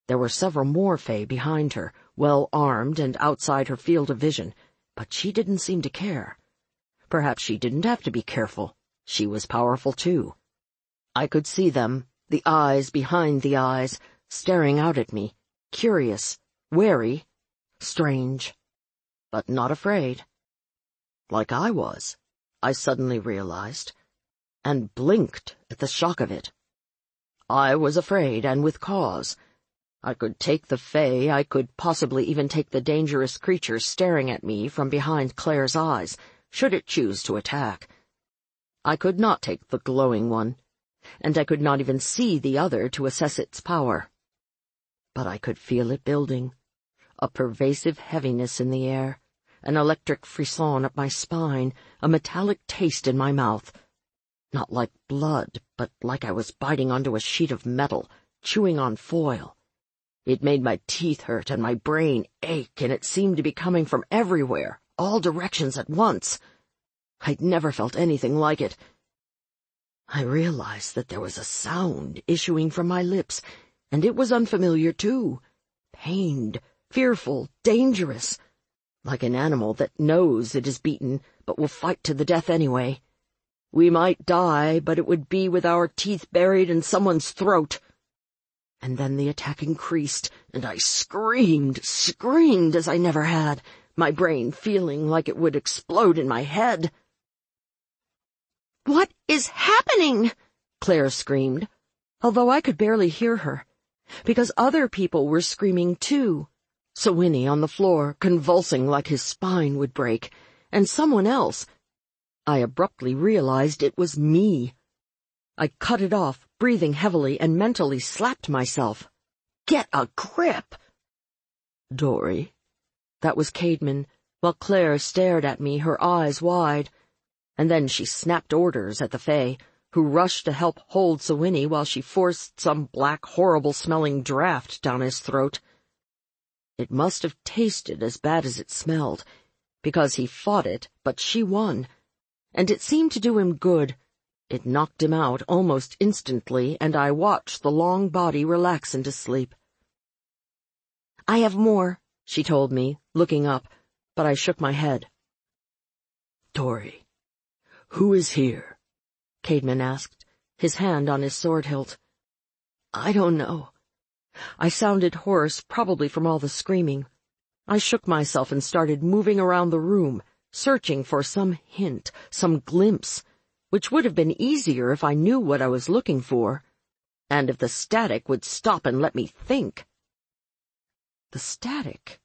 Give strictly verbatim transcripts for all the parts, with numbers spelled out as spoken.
There were several more Fae behind her, well armed and outside her field of vision, but she didn't seem to care. Perhaps she didn't have to be careful. She was powerful too. I could see them, the eyes behind the eyes, staring out at me, curious, wary, strange, but not afraid. Like I was, I suddenly realized, and blinked at the shock of it. I was afraid, and with cause. I could take the Fae, I could possibly even take the dangerous creature staring at me from behind Claire's eyes, should it choose to attack. I could not take the glowing one, and I could not even see the other to assess its power. But I could feel it building, a pervasive heaviness in the air, an electric frisson up my spine, a metallic taste in my mouth. Not like blood, but like I was biting onto a sheet of metal, chewing on foil. It made my teeth hurt and my brain ache, and it seemed to be coming from everywhere, all directions at once. I'd never felt anything like it. I realized that there was a sound issuing from my lips, and it was unfamiliar too. Pained, fearful, dangerous. Like an animal that knows it is beaten, but will fight to the death anyway. We might die, but it would be with our teeth buried in someone's throat. And then the attack increased, and I screamed, screamed as I never had, my brain feeling like it would explode in my head. "What is happening?" Claire screamed, although I could barely hear her, because other people were screaming too. Sawini on the floor, convulsing like his spine would break, and someone else. I abruptly realized it was me. I cut it off, breathing heavily, and mentally slapped myself. Get a grip! Dory. That was Caedmon, while Claire stared at me, her eyes wide. And then she snapped orders at the Fae, who rushed to help hold Sawini while she forced some black, horrible-smelling draft down his throat. It must have tasted as bad as it smelled, because he fought it, but she won. And it seemed to do him good. It knocked him out almost instantly, and I watched the long body relax into sleep. "I have more," she told me, looking up, but I shook my head. "Dory, who is here?" Caedmon asked, his hand on his sword hilt. "I don't know." I sounded hoarse, probably from all the screaming. I shook myself and started moving around the room, searching for some hint, some glimpse, which would have been easier if I knew what I was looking for, and if the static would stop and let me think. The static.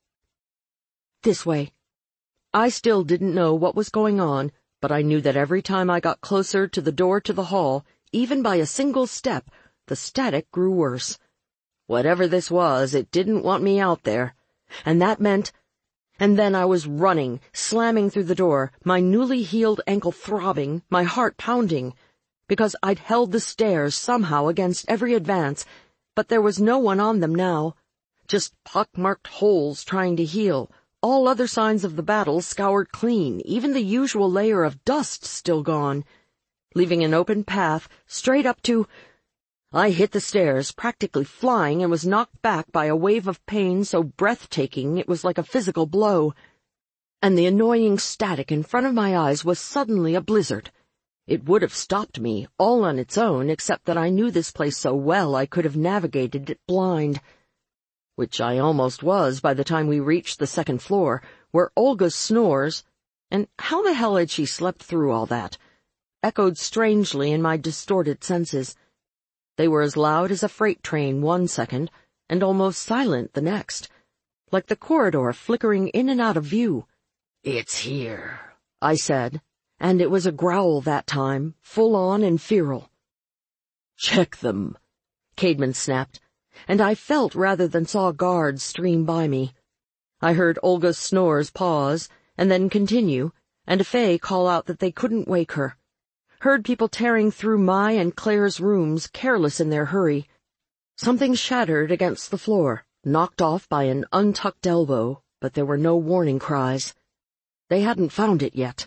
This way. I still didn't know what was going on, but I knew that every time I got closer to the door to the hall, even by a single step, the static grew worse. Whatever this was, it didn't want me out there, and that meant— And then I was running, slamming through the door, my newly healed ankle throbbing, my heart pounding, because I'd held the stairs somehow against every advance, but there was no one on them now, just pock-marked holes trying to heal, all other signs of the battle scoured clean, even the usual layer of dust still gone, leaving an open path straight up to— I hit the stairs, practically flying, and was knocked back by a wave of pain so breathtaking it was like a physical blow. And the annoying static in front of my eyes was suddenly a blizzard. It would have stopped me, all on its own, except that I knew this place so well I could have navigated it blind. Which I almost was by the time we reached the second floor, where Olga's snores— and how the hell had she slept through all that— echoed strangely in my distorted senses. They were as loud as a freight train one second, and almost silent the next, like the corridor flickering in and out of view. "It's here," I said, and it was a growl that time, full-on and feral. "Check them," Caedmon snapped, and I felt rather than saw guards stream by me. I heard Olga's snores pause, and then continue, and a Fae call out that they couldn't wake her. Heard people tearing through my and Claire's rooms, careless in their hurry. Something shattered against the floor, knocked off by an untucked elbow, but there were no warning cries. They hadn't found it yet.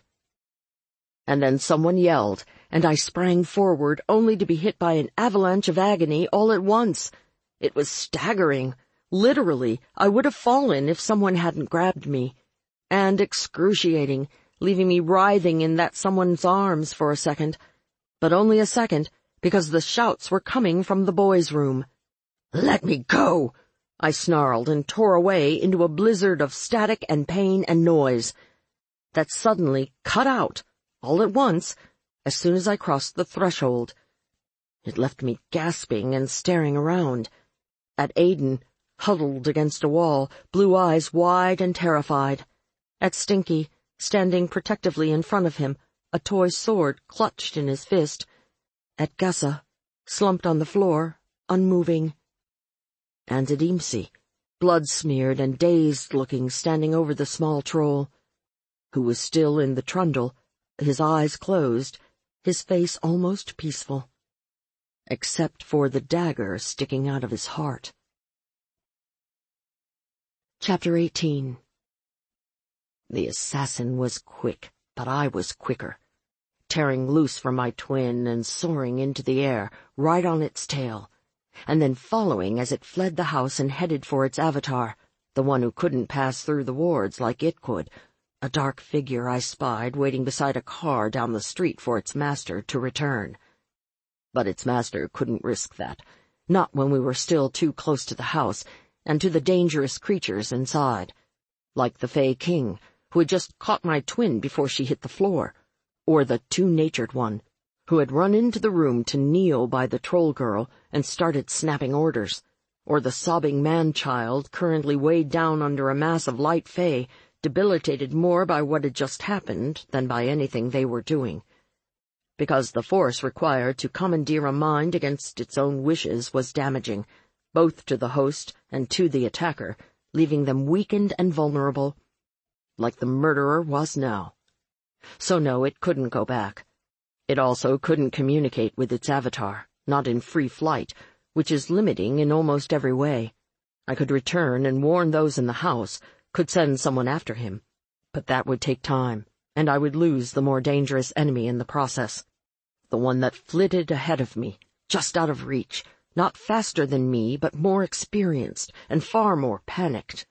And then someone yelled, and I sprang forward, only to be hit by an avalanche of agony all at once. It was staggering. Literally, I would have fallen if someone hadn't grabbed me. And excruciating, leaving me writhing in that someone's arms for a second. But only a second, because the shouts were coming from the boys' room. "Let me go!" I snarled and tore away into a blizzard of static and pain and noise that suddenly cut out, all at once, as soon as I crossed the threshold. It left me gasping and staring around. At Aiden, huddled against a wall, blue eyes wide and terrified. At Stinky, standing protectively in front of him, a toy sword clutched in his fist. At Gassa, slumped on the floor, unmoving. And at Imsi, blood-smeared and dazed-looking, standing over the small troll, who was still in the trundle, his eyes closed, his face almost peaceful, except for the dagger sticking out of his heart. Chapter eighteen. The assassin was quick, but I was quicker, tearing loose from my twin and soaring into the air, right on its tail, and then following as it fled the house and headed for its avatar, the one who couldn't pass through the wards like it could, a dark figure I spied waiting beside a car down the street for its master to return. But its master couldn't risk that, not when we were still too close to the house and to the dangerous creatures inside, like the Fey King, who had just caught my twin before she hit the floor, or the two-natured one, who had run into the room to kneel by the troll girl and started snapping orders, or the sobbing man-child currently weighed down under a mass of light Fey, debilitated more by what had just happened than by anything they were doing. Because the force required to commandeer a mind against its own wishes was damaging, both to the host and to the attacker, leaving them weakened and vulnerable, like the murderer was now. So no, it couldn't go back. It also couldn't communicate with its avatar, not in free flight, which is limiting in almost every way. I could return and warn those in the house, could send someone after him, but that would take time, and I would lose the more dangerous enemy in the process. The one that flitted ahead of me, just out of reach, not faster than me, but more experienced and far more panicked.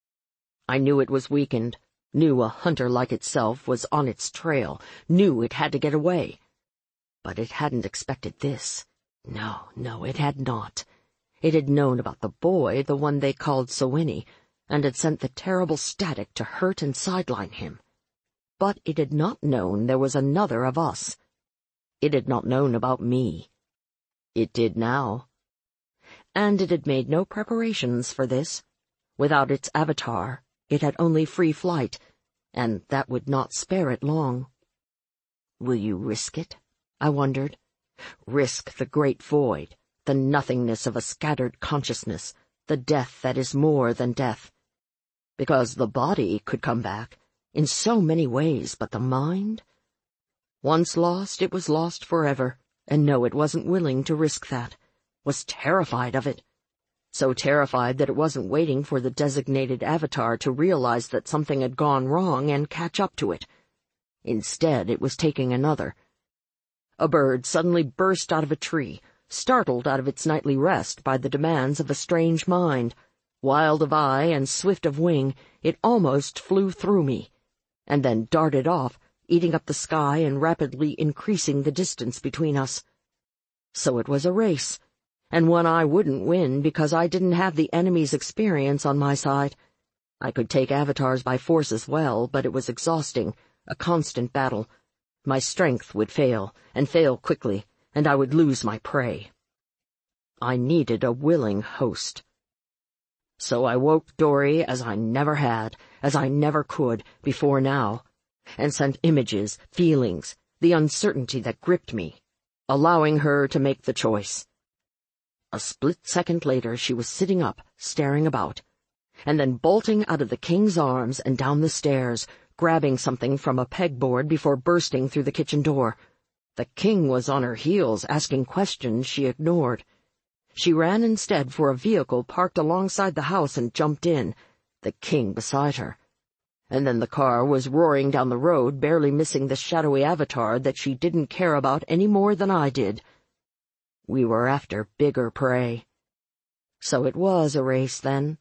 I knew it was weakened, knew a hunter like itself was on its trail, knew it had to get away. But it hadn't expected this. No, no, it had not. It had known about the boy, the one they called Sowini, and had sent the terrible static to hurt and sideline him. But it had not known there was another of us. It had not known about me. It did now. And it had made no preparations for this. Without its avatar, it had only free flight, and that would not spare it long. Will you risk it? I wondered. Risk the great void, the nothingness of a scattered consciousness, the death that is more than death. Because the body could come back, in so many ways, but the mind? Once lost, it was lost forever, and no, it wasn't willing to risk that, was terrified of it. So terrified that it wasn't waiting for the designated avatar to realize that something had gone wrong and catch up to it. Instead, it was taking another. A bird suddenly burst out of a tree, startled out of its nightly rest by the demands of a strange mind. Wild of eye and swift of wing, it almost flew through me, and then darted off, eating up the sky and rapidly increasing the distance between us. So it was a race, and one I wouldn't win because I didn't have the enemy's experience on my side. I could take avatars by force as well, but it was exhausting, a constant battle. My strength would fail, and fail quickly, and I would lose my prey. I needed a willing host. So I woke Dory as I never had, as I never could, before now, and sent images, feelings, the uncertainty that gripped me, allowing her to make the choice. A split second later she was sitting up, staring about, and then bolting out of the king's arms and down the stairs, grabbing something from a pegboard before bursting through the kitchen door. The king was on her heels, asking questions she ignored. She ran instead for a vehicle parked alongside the house and jumped in, the king beside her. And then the car was roaring down the road, barely missing the shadowy avatar that she didn't care about any more than I did. We were after bigger prey. So it was a race, then.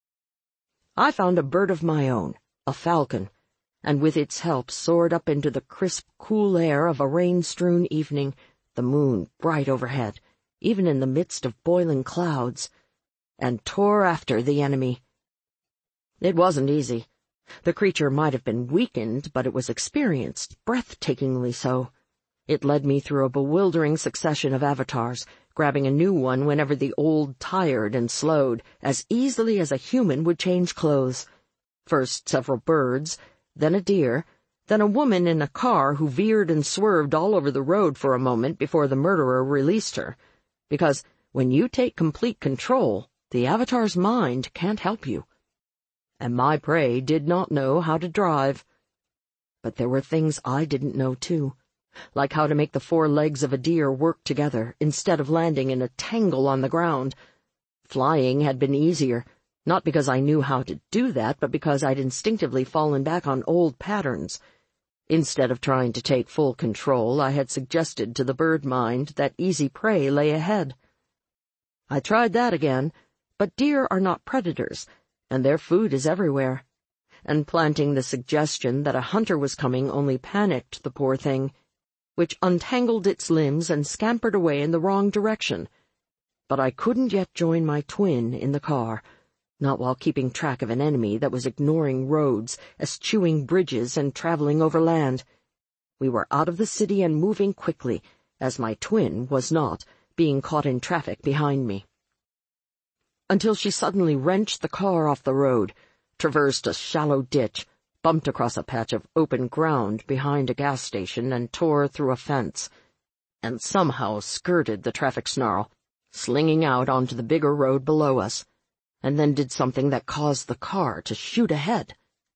I found a bird of my own, a falcon, and with its help soared up into the crisp, cool air of a rain-strewn evening, the moon bright overhead, even in the midst of boiling clouds, and tore after the enemy. It wasn't easy. The creature might have been weakened, but it was experienced, breathtakingly so. It led me through a bewildering succession of avatars, grabbing a new one whenever the old tired and slowed, as easily as a human would change clothes. First several birds, then a deer, then a woman in a car who veered and swerved all over the road for a moment before the murderer released her. Because when you take complete control, the avatar's mind can't help you. And my prey did not know how to drive. But there were things I didn't know, too, like how to make the four legs of a deer work together instead of landing in a tangle on the ground. Flying had been easier, not because I knew how to do that, but because I'd instinctively fallen back on old patterns. Instead of trying to take full control, I had suggested to the bird mind that easy prey lay ahead. I tried that again, but deer are not predators, and their food is everywhere. And planting the suggestion that a hunter was coming only panicked the poor thing, which untangled its limbs and scampered away in the wrong direction. But I couldn't yet join my twin in the car, not while keeping track of an enemy that was ignoring roads, eschewing bridges, and traveling over land. We were out of the city and moving quickly, as my twin was not, being caught in traffic behind me. Until she suddenly wrenched the car off the road, traversed a shallow ditch, bumped across a patch of open ground behind a gas station, and tore through a fence, and somehow skirted the traffic snarl, slinging out onto the bigger road below us, and then did something that caused the car to shoot ahead.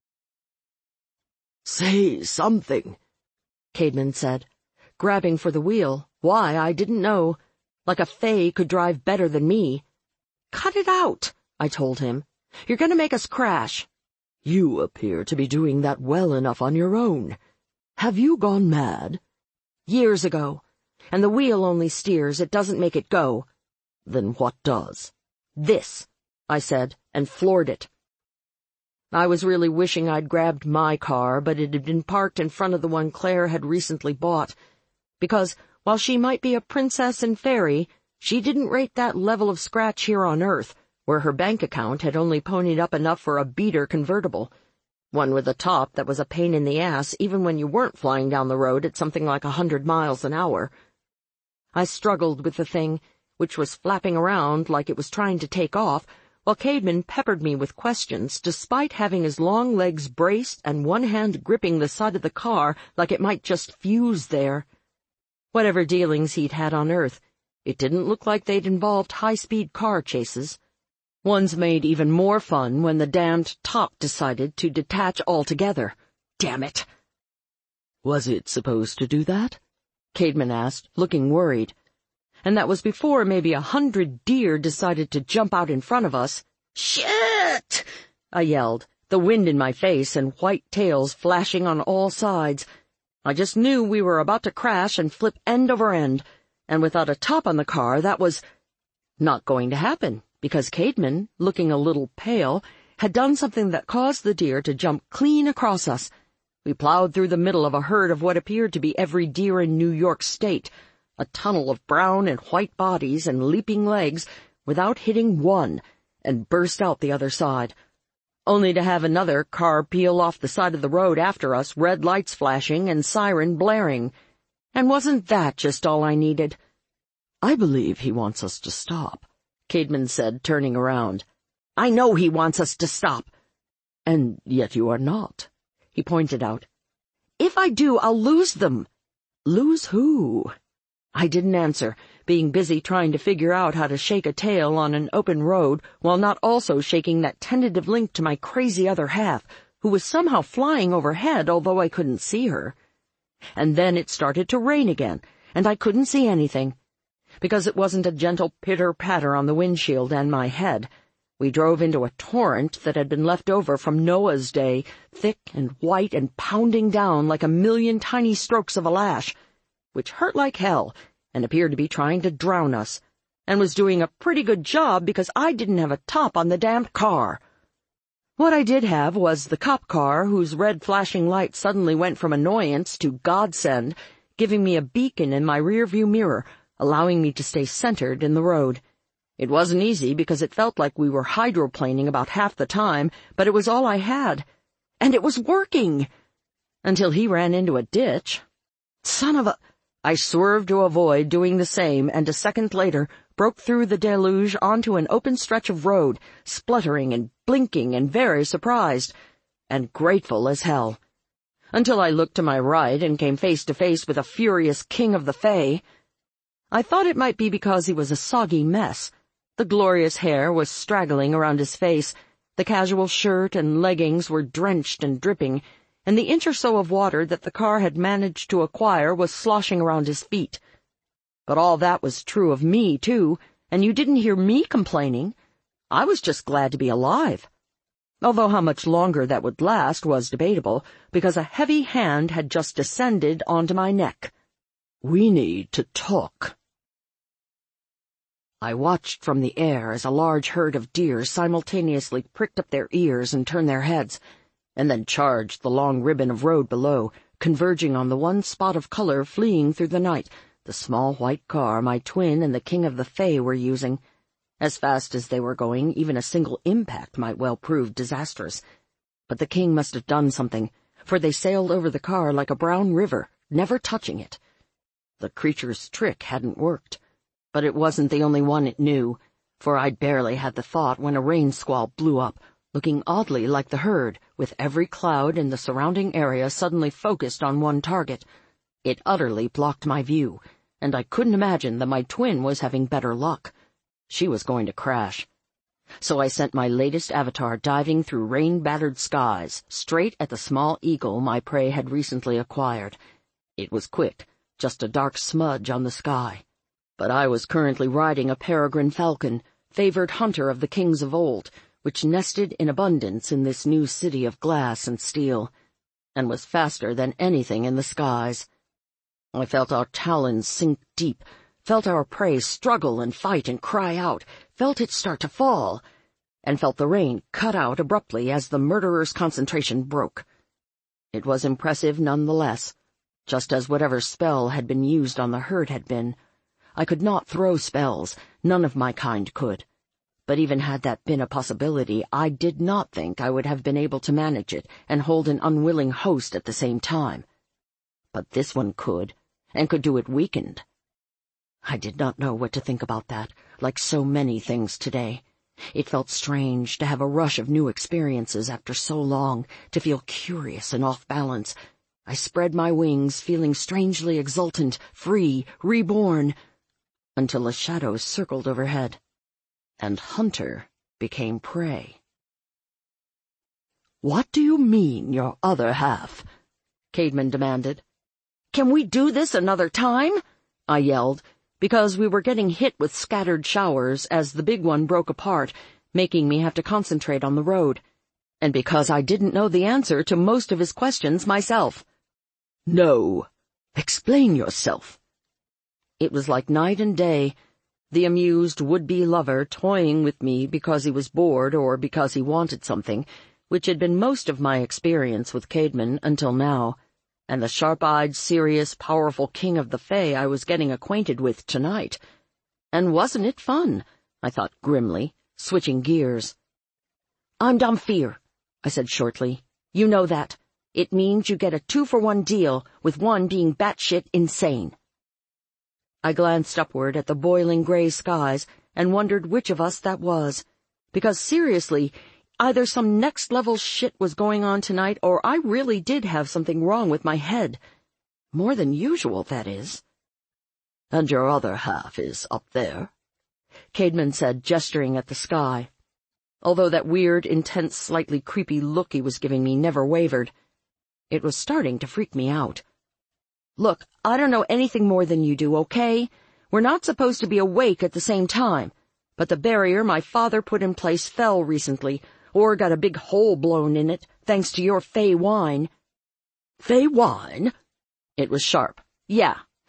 "Say something," Caedmon said, grabbing for the wheel. Why, I didn't know. Like a fae could drive better than me. "Cut it out," I told him. "You're going to make us crash." "You appear to be doing that well enough on your own. Have you gone mad?" "Years ago. And the wheel only steers, it doesn't make it go." "Then what does?" "This," I said, and floored it. I was really wishing I'd grabbed my car, but it had been parked in front of the one Claire had recently bought, because, while she might be a princess and fairy, she didn't rate that level of scratch here on Earth, where her bank account had only ponied up enough for a beater convertible, one with a top that was a pain in the ass even when you weren't flying down the road at something like a hundred miles an hour. I struggled with the thing, which was flapping around like it was trying to take off, while Caedmon peppered me with questions, despite having his long legs braced and one hand gripping the side of the car like it might just fuse there. Whatever dealings he'd had on Earth, it didn't look like they'd involved high-speed car chases. Ones made even more fun when the damned top decided to detach altogether. Damn it! "Was it supposed to do that?" Caedmon asked, looking worried. And that was before maybe a hundred deer decided to jump out in front of us. "Shit!" I yelled, the wind in my face and white tails flashing on all sides. I just knew we were about to crash and flip end over end, and without a top on the car, that was not going to happen, because Caedmon, looking a little pale, had done something that caused the deer to jump clean across us. We plowed through the middle of a herd of what appeared to be every deer in New York State, a tunnel of brown and white bodies and leaping legs, without hitting one, and burst out the other side, only to have another car peel off the side of the road after us, red lights flashing and siren blaring. And wasn't that just all I needed? "I believe he wants us to stop," Caedmon said, turning around. "I know he wants us to stop." "And yet you are not," he pointed out. "If I do, I'll lose them." "Lose who?" I didn't answer, being busy trying to figure out how to shake a tail on an open road while not also shaking that tentative link to my crazy other half, who was somehow flying overhead, although I couldn't see her. And then it started to rain again, and I couldn't see anything. Because it wasn't a gentle pitter-patter on the windshield and my head. We drove into a torrent that had been left over from Noah's day, thick and white and pounding down like a million tiny strokes of a lash, which hurt like hell and appeared to be trying to drown us. and was doing a pretty good job because I didn't have a top on the damned car. What I did have was the cop car, whose red flashing light suddenly went from annoyance to godsend, giving me a beacon in my rearview mirror, allowing me to stay centered in the road. It wasn't easy because it felt like we were hydroplaning about half the time, but it was all I had. And it was working! Until he ran into a ditch. Son of a... I swerved to avoid doing the same, and a second later broke through the deluge onto an open stretch of road, spluttering and blinking and very surprised, and grateful as hell. Until I looked to my right and came face to face with a furious king of the Fae. I thought it might be because he was a soggy mess. The glorious hair was straggling around his face, the casual shirt and leggings were drenched and dripping, and the inch or so of water that the car had managed to acquire was sloshing around his feet. But all that was true of me, too, and you didn't hear me complaining. I was just glad to be alive. Although how much longer that would last was debatable, because a heavy hand had just descended onto my neck. "We need to talk." I watched from the air as a large herd of deer simultaneously pricked up their ears and turned their heads, and then charged the long ribbon of road below, converging on the one spot of color fleeing through the night, the small white car my twin and the King of the Fae were using. As fast as they were going, even a single impact might well prove disastrous. But the king must have done something, for they sailed over the car like a brown river, never touching it. The creature's trick hadn't worked. But it wasn't the only one it knew, for I'd barely had the thought when a rain squall blew up, looking oddly like the herd, with every cloud in the surrounding area suddenly focused on one target. It utterly blocked my view, and I couldn't imagine that my twin was having better luck. She was going to crash. So I sent my latest avatar diving through rain-battered skies, straight at the small eagle my prey had recently acquired. It was quick, just a dark smudge on the sky. But I was currently riding a peregrine falcon, favored hunter of the kings of old, which nested in abundance in this new city of glass and steel, and was faster than anything in the skies. I felt our talons sink deep, felt our prey struggle and fight and cry out, felt it start to fall, and felt the rain cut out abruptly as the murderer's concentration broke. It was impressive nonetheless, just as whatever spell had been used on the herd had been. I could not throw spells, none of my kind could. But even had that been a possibility, I did not think I would have been able to manage it and hold an unwilling host at the same time. But this one could, and could do it weakened. I did not know what to think about that, like so many things today. It felt strange to have a rush of new experiences after so long, to feel curious and off balance. I spread my wings, feeling strangely exultant, free, reborn, until a shadow circled overhead, and hunter became prey. "What do you mean, your other half?" Caedmon demanded. "Can we do this another time?" I yelled, because we were getting hit with scattered showers as the big one broke apart, making me have to concentrate on the road, and because I didn't know the answer to most of his questions myself. "No. Explain yourself." It was like night and day, the amused would-be lover toying with me because he was bored or because he wanted something, which had been most of my experience with Caedmon until now, and the sharp-eyed, serious, powerful king of the Fae I was getting acquainted with tonight. And wasn't it fun? I thought grimly, switching gears. "I'm Dhampir," I said shortly. "You know that. It means you get a two-for-one deal, with one being batshit insane." I glanced upward at the boiling gray skies and wondered which of us that was, because seriously, either some next-level shit was going on tonight or I really did have something wrong with my head. More than usual, that is. "And your other half is up there," Caedmon said, gesturing at the sky, although that weird, intense, slightly creepy look he was giving me never wavered. It was starting to freak me out. "Look, I don't know anything more than you do, okay? We're not supposed to be awake at the same time, but the barrier my father put in place fell recently, or got a big hole blown in it, thanks to your Fae wine." "Fae wine?" It was sharp. "Yeah,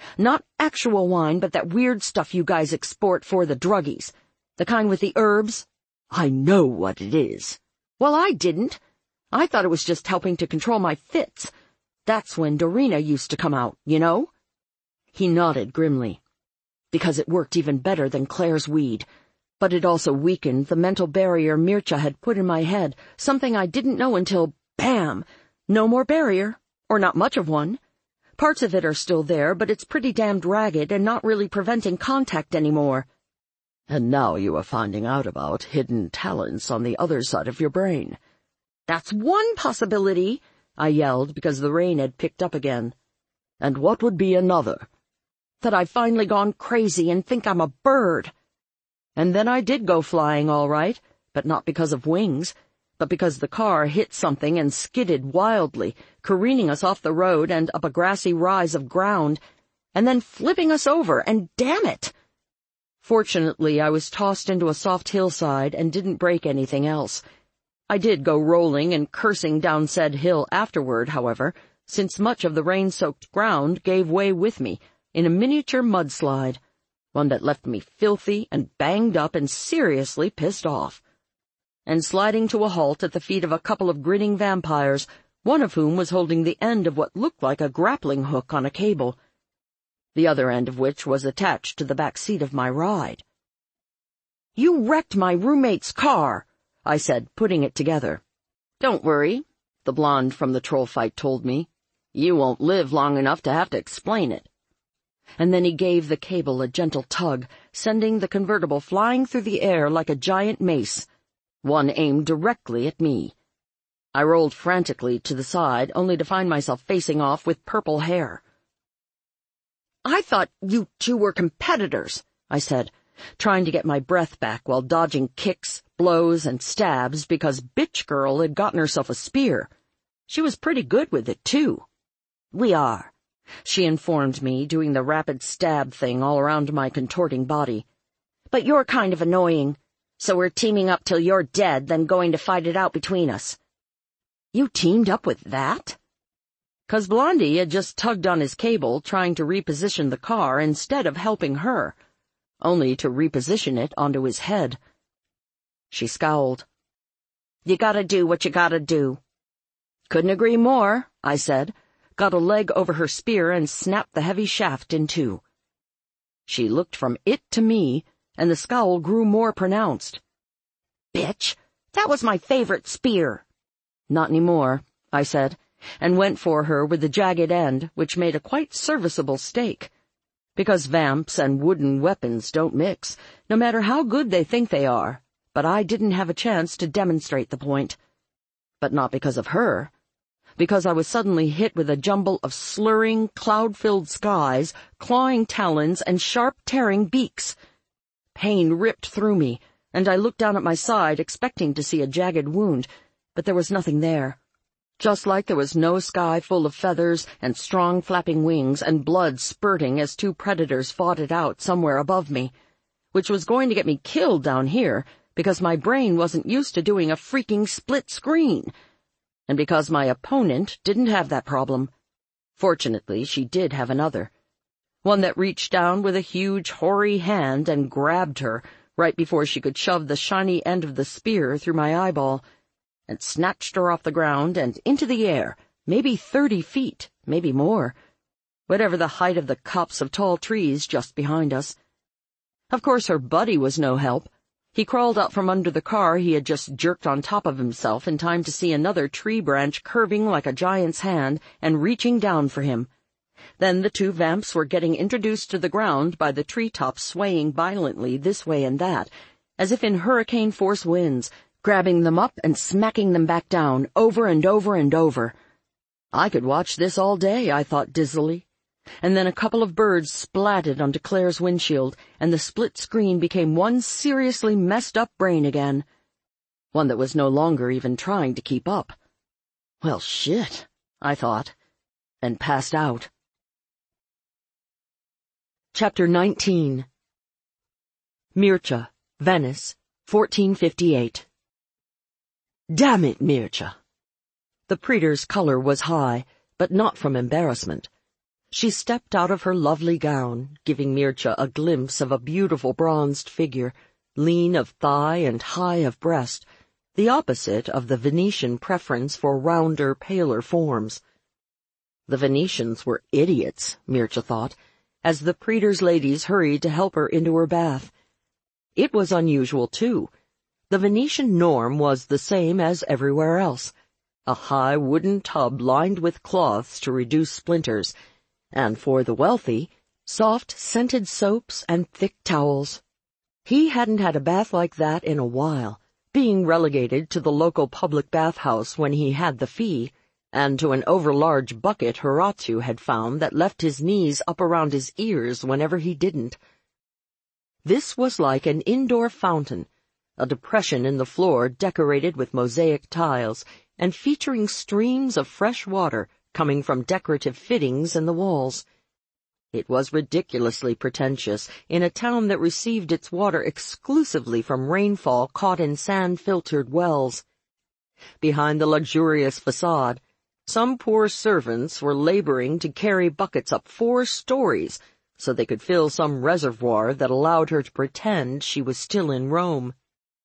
Not actual wine, but that weird stuff you guys export for the druggies. The kind with the herbs. I know what it is. Well, I didn't. I thought it was just helping to control my fits. That's when Dorina used to come out, you know? He nodded grimly. Because it worked even better than Claire's weed. But it also weakened the mental barrier Mircea had put in my head, something I didn't know until, bam! No more barrier, or not much of one. Parts of it are still there, but it's pretty damned ragged and not really preventing contact anymore. And now you are finding out about hidden talents on the other side of your brain. That's one possibility, I yelled because the rain had picked up again. And what would be another? That I've finally gone crazy and think I'm a bird. And then I did go flying all right, but not because of wings, but because the car hit something and skidded wildly, careening us off the road and up a grassy rise of ground, and then flipping us over, and damn it! Fortunately, I was tossed into a soft hillside and didn't break anything else. I did go rolling and cursing down said hill afterward, however, since much of the rain-soaked ground gave way with me, in a miniature mudslide, one that left me filthy and banged up and seriously pissed off. And sliding to a halt at the feet of a couple of grinning vampires, one of whom was holding the end of what looked like a grappling hook on a cable, the other end of which was attached to the back seat of my ride. "You wrecked my roommate's car," I said, putting it together. "Don't worry," the blonde from the troll fight told me. "You won't live long enough to have to explain it." And then he gave the cable a gentle tug, sending the convertible flying through the air like a giant mace, one aimed directly at me. I rolled frantically to the side, only to find myself facing off with purple hair. "I thought you two were competitors," I said, trying to get my breath back while dodging kicks, blows, and stabs because Bitch Girl had gotten herself a spear. She was pretty good with it, too. "We are," she informed me, doing the rapid stab thing all around my contorting body. "But you're kind of annoying. So we're teaming up till you're dead, then going to fight it out between us." "You teamed up with that?" 'Cause Blondie had just tugged on his cable, trying to reposition the car instead of helping her, only to reposition it onto his head. She scowled. "You gotta do what you gotta do." "Couldn't agree more," I said, got a leg over her spear and snapped the heavy shaft in two. She looked from it to me, and the scowl grew more pronounced. "Bitch, that was my favorite spear." "Not anymore," I said, and went for her with the jagged end, which made a quite serviceable stake. Because vamps and wooden weapons don't mix, no matter how good they think they are, but I didn't have a chance to demonstrate the point. But not because of her. Because I was suddenly hit with a jumble of slurring, cloud-filled skies, clawing talons, and sharp, tearing beaks. Pain ripped through me, and I looked down at my side, expecting to see a jagged wound, but there was nothing there. Just like there was no sky full of feathers and strong flapping wings and blood spurting as two predators fought it out somewhere above me, which was going to get me killed down here because my brain wasn't used to doing a freaking split screen, and because my opponent didn't have that problem. Fortunately, she did have another. One that reached down with a huge, hoary hand and grabbed her right before she could shove the shiny end of the spear through my eyeball, and snatched her off the ground and into the air, maybe thirty feet, maybe more, whatever the height of the copse of tall trees just behind us. Of course her buddy was no help. He crawled out from under the car he had just jerked on top of himself in time to see another tree branch curving like a giant's hand and reaching down for him. Then the two vamps were getting introduced to the ground by the treetops swaying violently this way and that, as if in hurricane-force winds, grabbing them up and smacking them back down, over and over and over. I could watch this all day, I thought dizzily. And then a couple of birds splatted onto Claire's windshield, and the split screen became one seriously messed-up brain again. One that was no longer even trying to keep up. Well, shit, I thought, and passed out. Chapter nineteen. Mircea, Venice, fourteen fifty-eight. Damn it, Mircea! The praetor's color was high, but not from embarrassment. She stepped out of her lovely gown, giving Mircea a glimpse of a beautiful bronzed figure, lean of thigh and high of breast, the opposite of the Venetian preference for rounder, paler forms. The Venetians were idiots, Mircea thought, as the praetor's ladies hurried to help her into her bath. It was unusual, too. The Venetian norm was the same as everywhere else, a high wooden tub lined with cloths to reduce splinters, and for the wealthy, soft, scented soaps and thick towels. He hadn't had a bath like that in a while, being relegated to the local public bathhouse when he had the fee, and to an overlarge bucket Horatio had found that left his knees up around his ears whenever he didn't. This was like an indoor fountain, a depression in the floor decorated with mosaic tiles and featuring streams of fresh water coming from decorative fittings in the walls. It was ridiculously pretentious in a town that received its water exclusively from rainfall caught in sand-filtered wells. Behind the luxurious facade, some poor servants were laboring to carry buckets up four stories so they could fill some reservoir that allowed her to pretend she was still in Rome.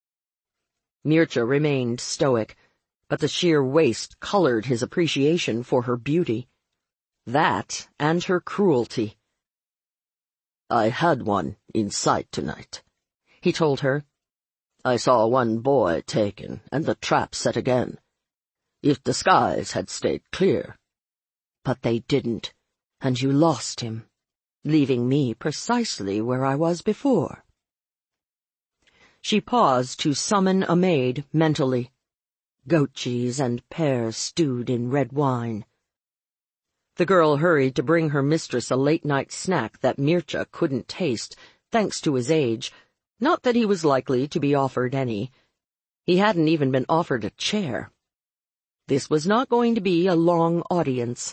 Mircea remained stoic, but the sheer waste colored his appreciation for her beauty. That and her cruelty. "I had one in sight tonight," he told her. "I saw one boy taken and the trap set again. If the skies had stayed clear. But they didn't, and you lost him, leaving me precisely where I was before." She paused to summon a maid mentally. Goat cheese and pears stewed in red wine. The girl hurried to bring her mistress a late-night snack that Mircea couldn't taste, thanks to his age, not that he was likely to be offered any. He hadn't even been offered a chair. This was not going to be a long audience.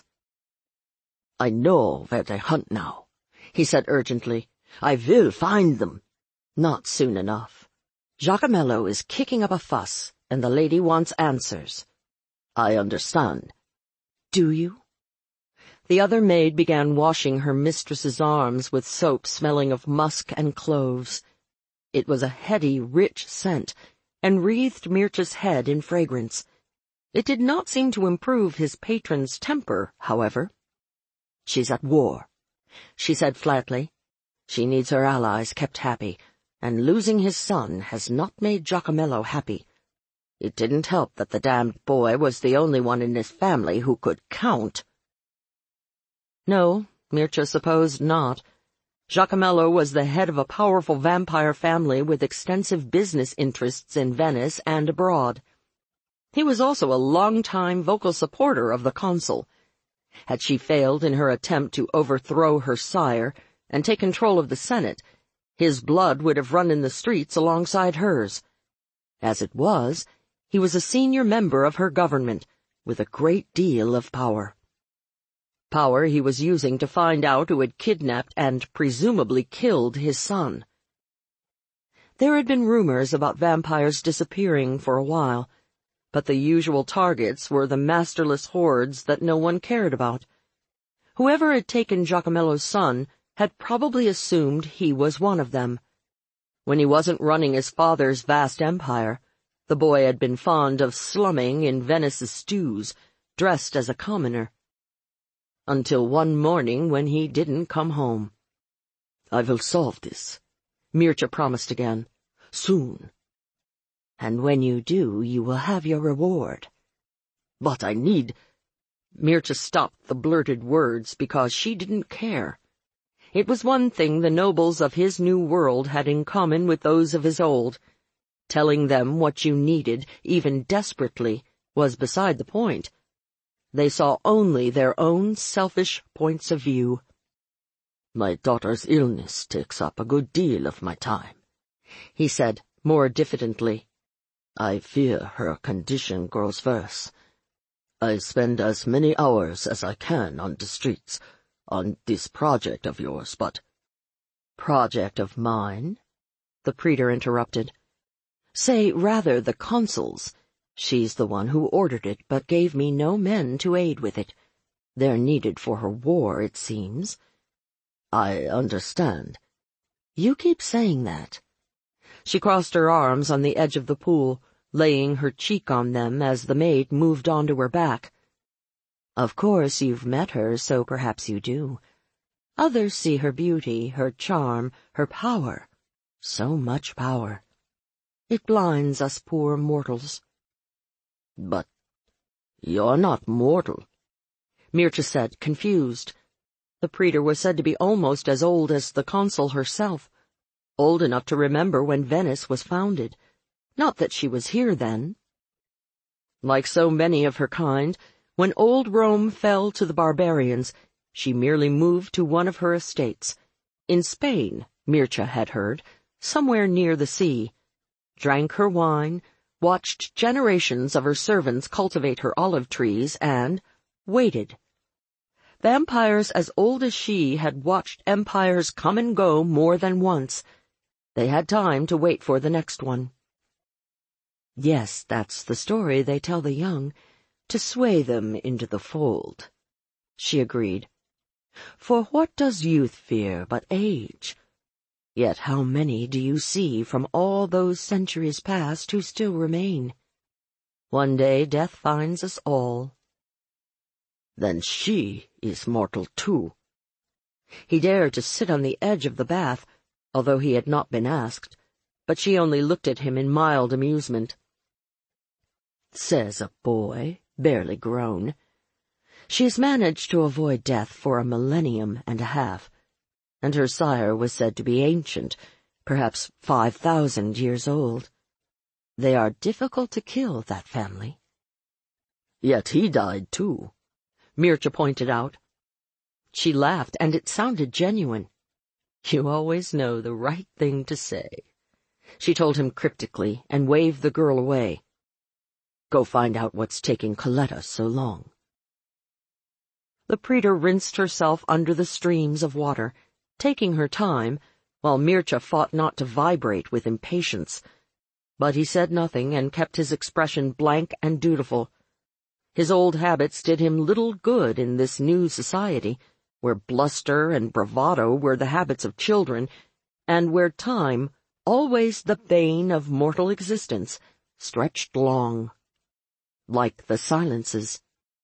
"I know where they hunt now," he said urgently. "I will find them." "Not soon enough. Giacomello is kicking up a fuss, and the lady wants answers." "I understand." "Do you?" The other maid began washing her mistress's arms with soap smelling of musk and cloves. It was a heady, rich scent, and wreathed Mircea's head in fragrance. It did not seem to improve his patron's temper, however. "She's at war," she said flatly. "She needs her allies kept happy, and losing his son has not made Giacomello happy. It didn't help that the damned boy was the only one in his family who could count." No, Mircea supposed not. Giacomello was the head of a powerful vampire family with extensive business interests in Venice and abroad. He was also a long-time vocal supporter of the consul. Had she failed in her attempt to overthrow her sire and take control of the Senate, his blood would have run in the streets alongside hers. As it was, he was a senior member of her government, with a great deal of power. Power he was using to find out who had kidnapped and presumably killed his son. There had been rumors about vampires disappearing for a while, but the usual targets were the masterless hordes that no one cared about. Whoever had taken Giacomello's son had probably assumed he was one of them. When he wasn't running his father's vast empire, the boy had been fond of slumming in Venice's stews, dressed as a commoner. Until one morning when he didn't come home. "I will solve this," Mircea promised again. "Soon. And when you do, you will have your reward." "But I need—" Mircea stopped the blurted words because she didn't care. It was one thing the nobles of his new world had in common with those of his old. Telling them what you needed, even desperately, was beside the point. They saw only their own selfish points of view. "My daughter's illness takes up a good deal of my time," he said, more diffidently. "I fear her condition grows worse. I spend as many hours as I can on the streets, on this project of yours, but—" "Project of mine?" the praetor interrupted. "Say rather the consul's. She's the one who ordered it, but gave me no men to aid with it. They're needed for her war, it seems. I understand. You keep saying that. She crossed her arms on the edge of the pool, laying her cheek on them as the maid moved on to her back. Of course you've met her, so perhaps you do. Others see her beauty, her charm, her power. So much power. It blinds us poor mortals. But you're not mortal, Mircea said, confused. The praetor was said to be almost as old as the consul herself, old enough to remember when Venice was founded. Not that she was here then. Like so many of her kind, when old Rome fell to the barbarians, she merely moved to one of her estates. In Spain, Mircea had heard, somewhere near the sea, drank her wine, watched generations of her servants cultivate her olive trees, and waited. Vampires as old as she had watched empires come and go more than once. They had time to wait for the next one. Yes, that's the story they tell the young, to sway them into the fold, she agreed. For what does youth fear but age? Yet how many do you see from all those centuries past who still remain? One day death finds us all. Then she is mortal too. He dared to sit on the edge of the bath, although he had not been asked, but she only looked at him in mild amusement. Says a boy, barely grown. She has managed to avoid death for a millennium and a half, and her sire was said to be ancient, perhaps five thousand years old. They are difficult to kill, that family. Yet he died too, Mircea pointed out. She laughed, and it sounded genuine. You always know the right thing to say, she told him cryptically, and waved the girl away. Go find out what's taking Coletta so long. The praetor rinsed herself under the streams of water, taking her time, while Mircea fought not to vibrate with impatience. But he said nothing and kept his expression blank and dutiful. His old habits did him little good in this new society, where bluster and bravado were the habits of children, and where time, always the bane of mortal existence, stretched long, like the silences.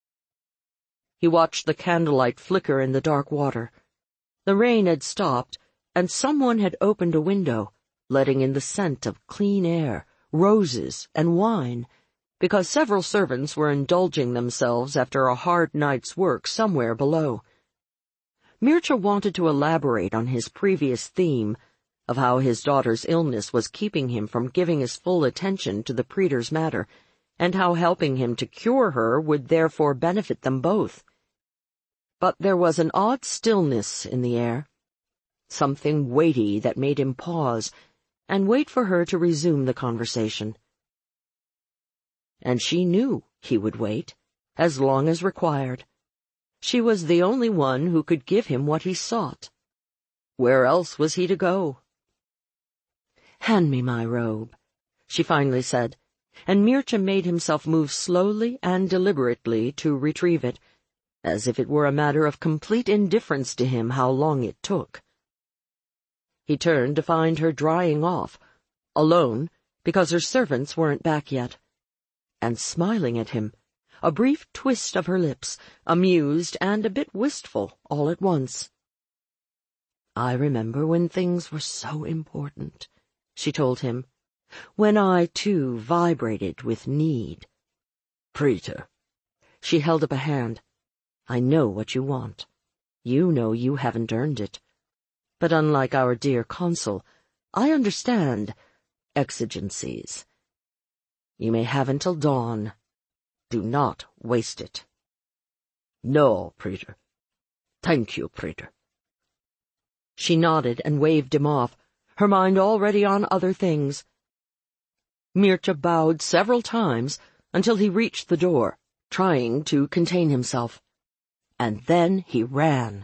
He watched the candlelight flicker in the dark water. The rain had stopped, and someone had opened a window, letting in the scent of clean air, roses, and wine, because several servants were indulging themselves after a hard night's work somewhere below. Mircea wanted to elaborate on his previous theme of how his daughter's illness was keeping him from giving his full attention to the praetor's matter, and how helping him to cure her would therefore benefit them both. But there was an odd stillness in the air, something weighty that made him pause and wait for her to resume the conversation. And she knew he would wait, as long as required. She was the only one who could give him what he sought. Where else was he to go? Hand me my robe, she finally said, and Mircea made himself move slowly and deliberately to retrieve it, as if it were a matter of complete indifference to him how long it took. He turned to find her drying off, alone, because her servants weren't back yet, and smiling at him, a brief twist of her lips, amused and a bit wistful all at once. I remember when things were so important, she told him, when I, too, vibrated with need. Praetor. She held up a hand. I know what you want. You know you haven't earned it. But unlike our dear consul, I understand exigencies. You may have until dawn. Do not waste it. No, praetor. Thank you, praetor. She nodded and waved him off, her mind already on other things. Mircea bowed several times until he reached the door, trying to contain himself. And then he ran.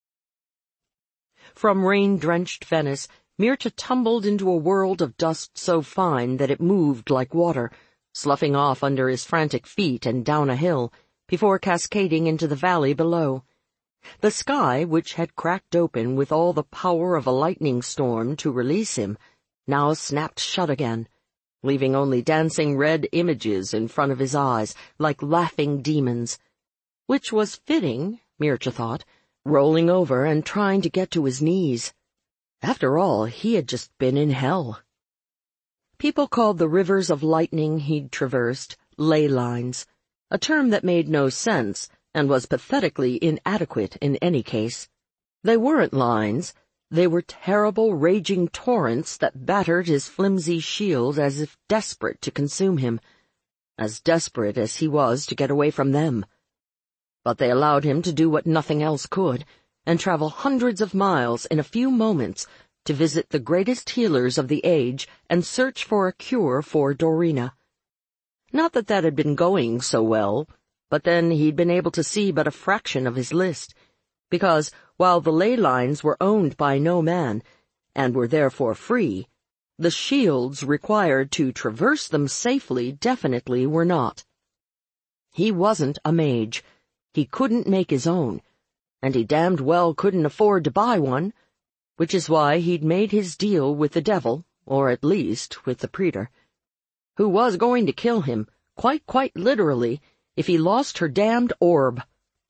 From rain-drenched Venice, Mircea tumbled into a world of dust so fine that it moved like water, sloughing off under his frantic feet and down a hill, before cascading into the valley below. The sky, which had cracked open with all the power of a lightning storm to release him, now snapped shut again, leaving only dancing red images in front of his eyes, like laughing demons. Which was fitting, Mircea thought, rolling over and trying to get to his knees. After all, he had just been in hell. People called the rivers of lightning he'd traversed ley lines, a term that made no sense and was pathetically inadequate in any case. They weren't lines. They were terrible, raging torrents that battered his flimsy shield as if desperate to consume him, as desperate as he was to get away from them. But they allowed him to do what nothing else could, and travel hundreds of miles in a few moments to visit the greatest healers of the age and search for a cure for Dorina. Not that that had been going so well, but then he'd been able to see but a fraction of his list, because while the ley lines were owned by no man, and were therefore free, the shields required to traverse them safely definitely were not. He wasn't a mage. He couldn't make his own, and he damned well couldn't afford to buy one, which is why he'd made his deal with the devil, or at least with the praetor, who was going to kill him, quite, quite literally, if he lost her damned orb.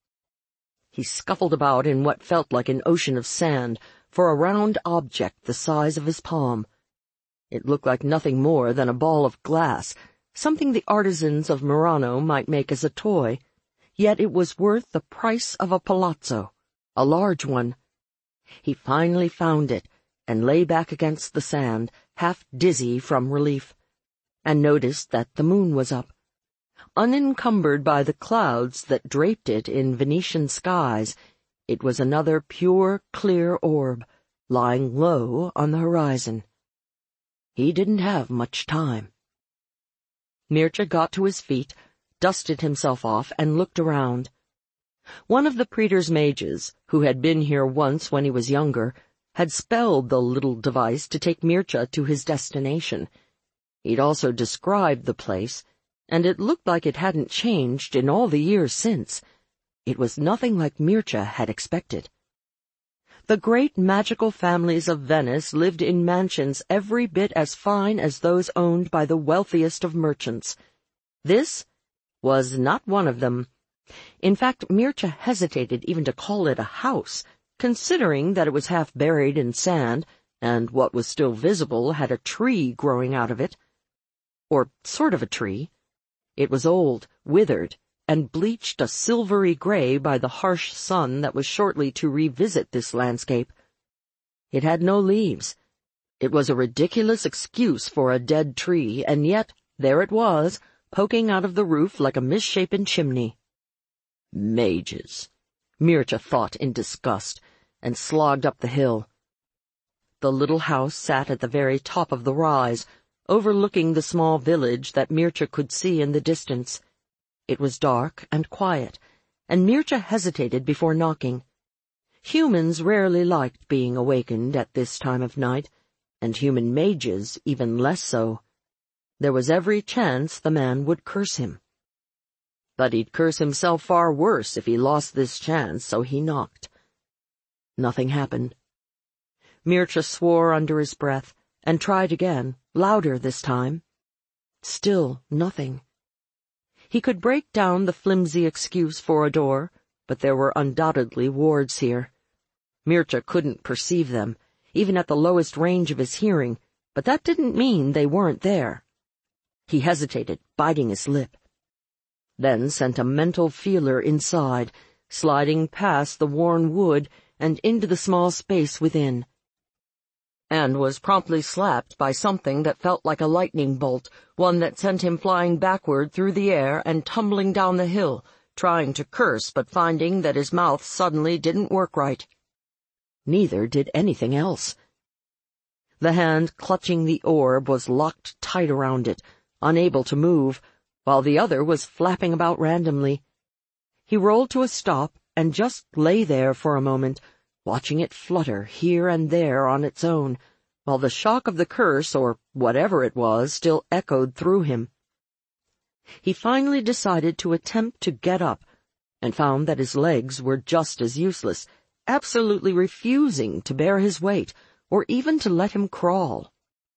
He scuffled about in what felt like an ocean of sand for a round object the size of his palm. It looked like nothing more than a ball of glass, something the artisans of Murano might make as a toy, yet it was worth the price of a palazzo, a large one. He finally found it, and lay back against the sand, half dizzy from relief, and noticed that the moon was up. Unencumbered by the clouds that draped it in Venetian skies, it was another pure, clear orb, lying low on the horizon. He didn't have much time. Mircea got to his feet, dusted himself off, and looked around. One of the praetor's mages, who had been here once when he was younger, had spelled the little device to take Mircea to his destination. He'd also described the place, and it looked like it hadn't changed in all the years since. It was nothing like Mircea had expected. The great magical families of Venice lived in mansions every bit as fine as those owned by the wealthiest of merchants. This was not one of them. In fact, Mircea hesitated even to call it a house, considering that it was half buried in sand, and what was still visible had a tree growing out of it. Or sort of a tree. It was old, withered, and bleached a silvery gray by the harsh sun that was shortly to revisit this landscape. It had no leaves. It was a ridiculous excuse for a dead tree, and yet there it was, poking out of the roof like a misshapen chimney. Mages, Mircea thought in disgust, and slogged up the hill. The little house sat at the very top of the rise, overlooking the small village that Mircea could see in the distance. It was dark and quiet, and Mircea hesitated before knocking. Humans rarely liked being awakened at this time of night, and human mages even less so. There was every chance the man would curse him. But he'd curse himself far worse if he lost this chance, so he knocked. Nothing happened. Mircea swore under his breath, and tried again, louder this time. Still nothing. He could break down the flimsy excuse for a door, but there were undoubtedly wards here. Mircea couldn't perceive them, even at the lowest range of his hearing, but that didn't mean they weren't there. He hesitated, biting his lip. Then sent a mental feeler inside, sliding past the worn wood and into the small space within, and was promptly slapped by something that felt like a lightning bolt, one that sent him flying backward through the air and tumbling down the hill, trying to curse but finding that his mouth suddenly didn't work right. Neither did anything else. The hand clutching the orb was locked tight around it, unable to move, while the other was flapping about randomly. He rolled to a stop and just lay there for a moment, watching it flutter here and there on its own, while the shock of the curse, or whatever it was, still echoed through him. He finally decided to attempt to get up, and found that his legs were just as useless, absolutely refusing to bear his weight, or even to let him crawl.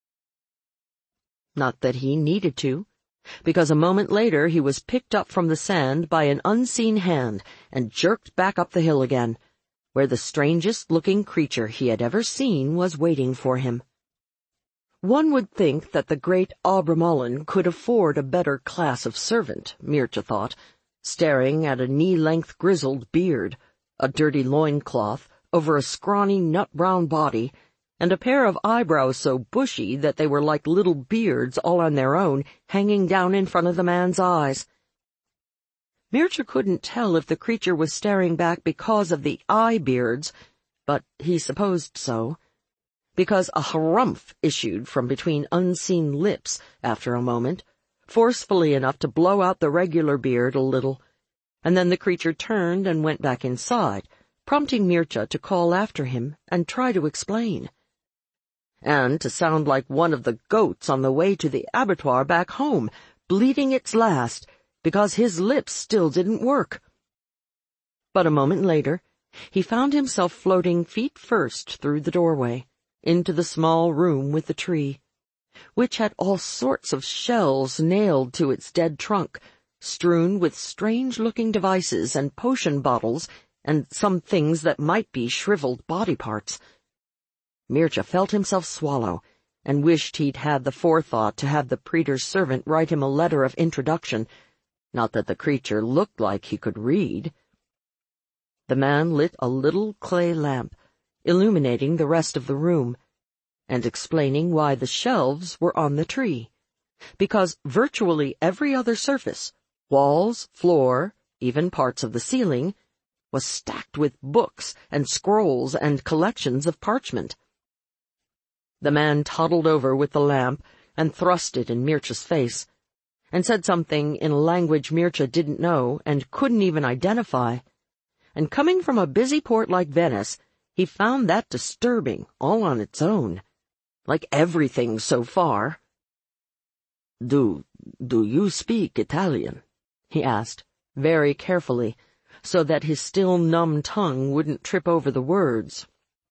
Not that he needed to, because a moment later he was picked up from the sand by an unseen hand and jerked back up the hill again, where the strangest-looking creature he had ever seen was waiting for him. One would think that the great Aubremollen could afford a better class of servant, Mircea thought, staring at a knee-length grizzled beard, a dirty loincloth over a scrawny nut-brown body, and a pair of eyebrows so bushy that they were like little beards all on their own, hanging down in front of the man's eyes. Mircea couldn't tell if the creature was staring back because of the eye-beards, but he supposed so, because a harumph issued from between unseen lips after a moment, forcefully enough to blow out the regular beard a little, and then the creature turned and went back inside, prompting Mircea to call after him and try to explain. And to sound like one of the goats on the way to the abattoir back home, bleating its last, because his lips still didn't work. But a moment later, he found himself floating feet first through the doorway, into the small room with the tree, which had all sorts of shells nailed to its dead trunk, strewn with strange-looking devices and potion bottles and some things that might be shriveled body parts. Mircea felt himself swallow, and wished he'd had the forethought to have the praetor's servant write him a letter of introduction, not that the creature looked like he could read. The man lit a little clay lamp, illuminating the rest of the room, and explaining why the shelves were on the tree, because virtually every other surface, walls, floor, even parts of the ceiling, was stacked with books and scrolls and collections of parchment. The man toddled over with the lamp and thrust it in Mircea's face, and said something in a language Mircea didn't know and couldn't even identify, and coming from a busy port like Venice, he found that disturbing all on its own, like everything so far. Do, do you speak Italian? He asked, very carefully, so that his still numb tongue wouldn't trip over the words.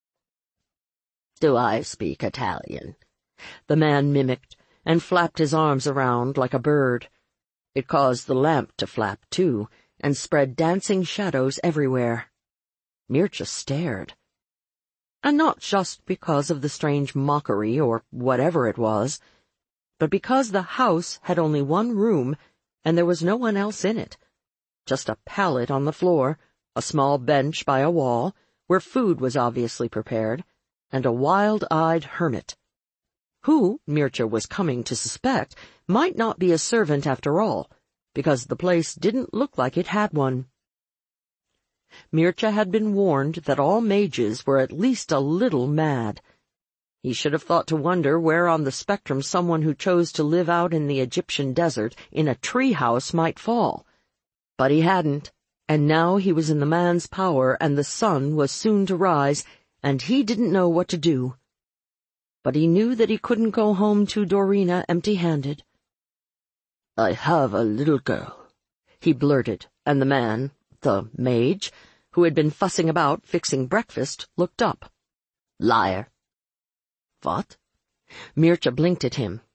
Do I speak Italian? The man mimicked, and flapped his arms around like a bird. It caused the lamp to flap, too, and spread dancing shadows everywhere. Mircea stared. And not just because of the strange mockery or whatever it was, but because the house had only one room, and there was no one else in it. Just a pallet on the floor, a small bench by a wall, where food was obviously prepared, and a wild-eyed hermit, who, Mircea was coming to suspect, might not be a servant after all, because the place didn't look like it had one. Mircea had been warned that all mages were at least a little mad. He should have thought to wonder where on the spectrum someone who chose to live out in the Egyptian desert in a tree-house might fall. But he hadn't, and now he was in the man's power, and the sun was soon to rise, and he didn't know what to do. But he knew that he couldn't go home to Dorina empty-handed. "I have a little girl," he blurted, and the man, the mage, who had been fussing about fixing breakfast, looked up. "Liar." "What?" Mircea blinked at him.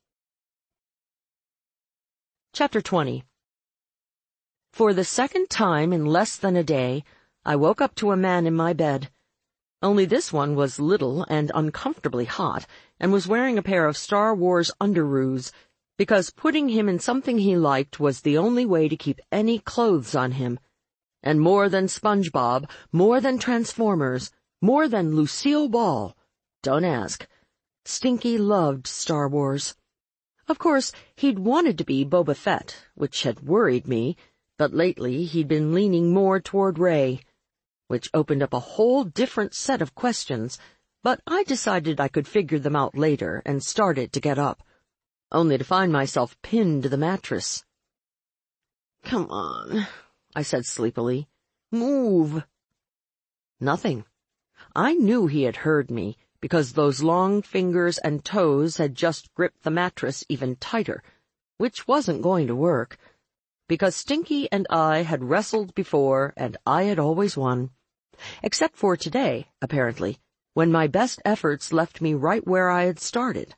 Chapter twenty. For the second time in less than a day, I woke up to a man in my bed. Only this one was little and uncomfortably hot, and was wearing a pair of Star Wars underoos, because putting him in something he liked was the only way to keep any clothes on him. And more than SpongeBob, more than Transformers, more than Lucille Ball, don't ask, Stinky loved Star Wars. Of course, he'd wanted to be Boba Fett, which had worried me, but lately he'd been leaning more toward Rey, which opened up a whole different set of questions, but I decided I could figure them out later and started to get up, only to find myself pinned to the mattress. "Come on," I said sleepily. "Move." Nothing. I knew he had heard me, because those long fingers and toes had just gripped the mattress even tighter, which wasn't going to work. because Stinky and I had wrestled before, and I had always won. Except for today, apparently, when my best efforts left me right where I had started.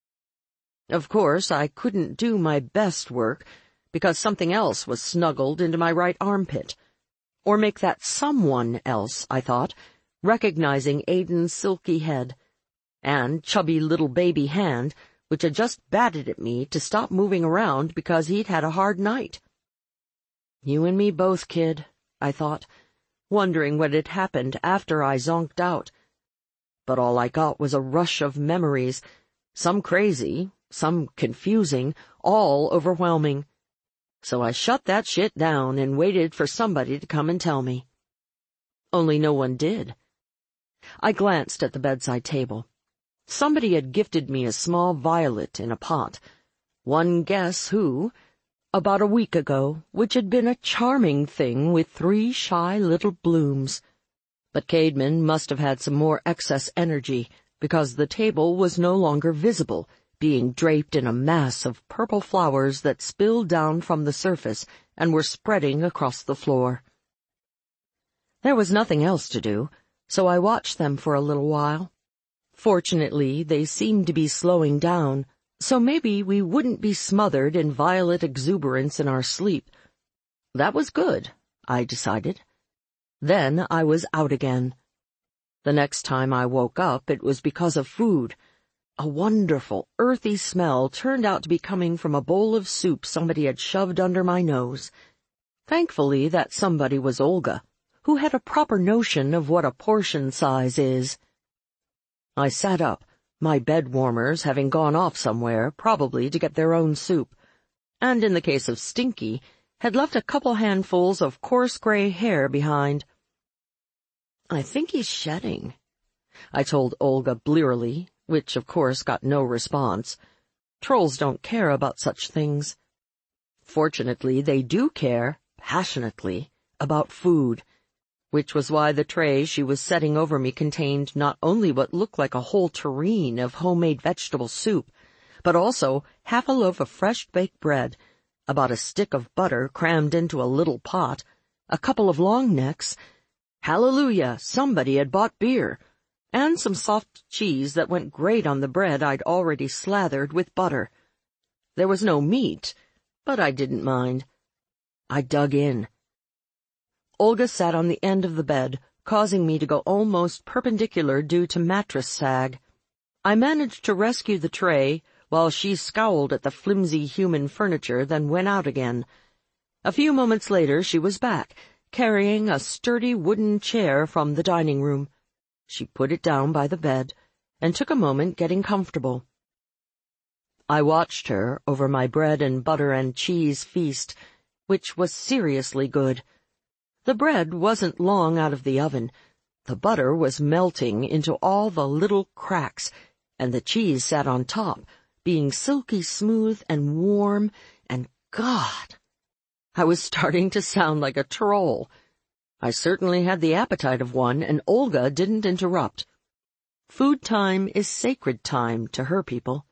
Of course, I couldn't do my best work, because something else was snuggled into my right armpit. Or make that someone else, I thought, recognizing Aiden's silky head, and chubby little baby hand, which had just batted at me to stop moving around because he'd had a hard night. You and me both, kid, I thought, wondering what had happened after I zonked out. But all I got was a rush of memories, some crazy, some confusing, all overwhelming. So I shut that shit down and waited for somebody to come and tell me. Only no one did. I glanced at the bedside table. Somebody had gifted me a small violet in a pot. One guess who, about a week ago, which had been a charming thing with three shy little blooms. But Caedmon must have had some more excess energy, because the table was no longer visible, being draped in a mass of purple flowers that spilled down from the surface and were spreading across the floor. There was nothing else to do, so I watched them for a little while. Fortunately, they seemed to be slowing down, so maybe we wouldn't be smothered in violet exuberance in our sleep. That was good, I decided. Then I was out again. The next time I woke up, it was because of food. A wonderful, earthy smell turned out to be coming from a bowl of soup somebody had shoved under my nose. Thankfully, that somebody was Olga, who had a proper notion of what a portion size is. I sat up, my bed warmers having gone off somewhere, probably to get their own soup, and in the case of Stinky, had left a couple handfuls of coarse gray hair behind. I think he's shedding, I told Olga blearily, which of course got no response. Trolls don't care about such things. Fortunately, they do care, passionately, about food, which was why the tray she was setting over me contained not only what looked like a whole tureen of homemade vegetable soup, but also half a loaf of fresh-baked bread, about a stick of butter crammed into a little pot, a couple of long necks, hallelujah, somebody had bought beer, and some soft cheese that went great on the bread I'd already slathered with butter. There was no meat, but I didn't mind. I dug in. Olga sat on the end of the bed, causing me to go almost perpendicular due to mattress sag. I managed to rescue the tray, while she scowled at the flimsy human furniture, then went out again. A few moments later she was back, carrying a sturdy wooden chair from the dining room. She put it down by the bed, and took a moment getting comfortable. I watched her over my bread and butter and cheese feast, which was seriously good. The bread wasn't long out of the oven, the butter was melting into all the little cracks, and the cheese sat on top, being silky smooth and warm, and God! I was starting to sound like a troll. I certainly had the appetite of one, and Olga didn't interrupt. Food time is sacred time to her people.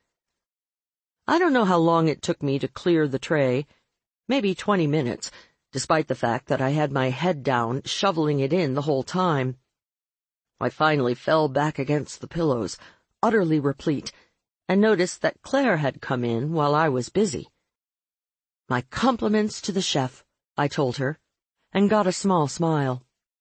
I don't know how long it took me to clear the tray, maybe twenty minutes, despite the fact that I had my head down, shoveling it in the whole time. I finally fell back against the pillows, utterly replete, and noticed that Claire had come in while I was busy. My compliments to the chef, I told her, and got a small smile.